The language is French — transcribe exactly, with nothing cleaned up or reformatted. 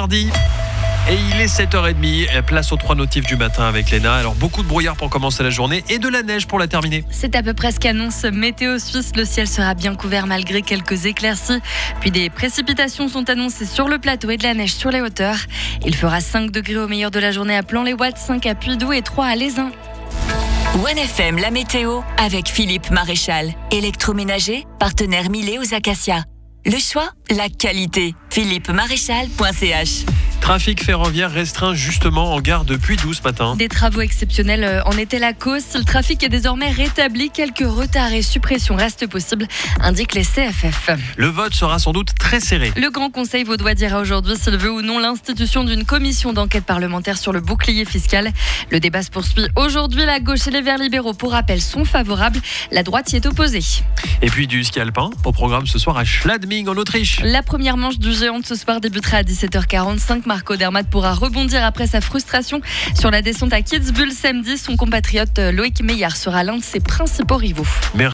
mardi. Et il est sept heures trente, place aux trois notifs du matin avec Léna. Alors beaucoup de brouillard pour commencer la journée et de la neige pour la terminer. C'est à peu près ce qu'annonce Météo Suisse. Le ciel sera bien couvert malgré quelques éclaircies. Puis des précipitations sont annoncées sur le plateau et de la neige sur les hauteurs. Il fera cinq degrés au meilleur de la journée à Plan-les-Ouates, cinq à Puydoux et trois à Lézin. One F M, la météo avec Philippe Maréchal. Électroménager, partenaire Millet aux Acacias. Le choix, la qualité. philippe maréchal point c h. Trafic ferroviaire restreint justement en gare de Puydoux ce matin. Des travaux exceptionnels en étaient la cause. Le trafic est désormais rétabli. Quelques retards et suppressions restent possibles, indiquent les C F F. Le vote sera sans doute très serré. Le Grand Conseil vaudois dira aujourd'hui s'il veut ou non l'institution d'une commission d'enquête parlementaire sur le bouclier fiscal. Le débat se poursuit aujourd'hui. La gauche et les Verts libéraux, pour rappel, sont favorables. La droite y est opposée. Et puis du ski alpin au programme ce soir à Schladming en Autriche. La première manche du géant de ce soir débutera à dix-sept heures quarante-cinq. Marco Dermatt pourra rebondir après sa frustration sur la descente à Kitzbühel samedi. Son compatriote Loïc Meillard sera l'un de ses principaux rivaux. Merci.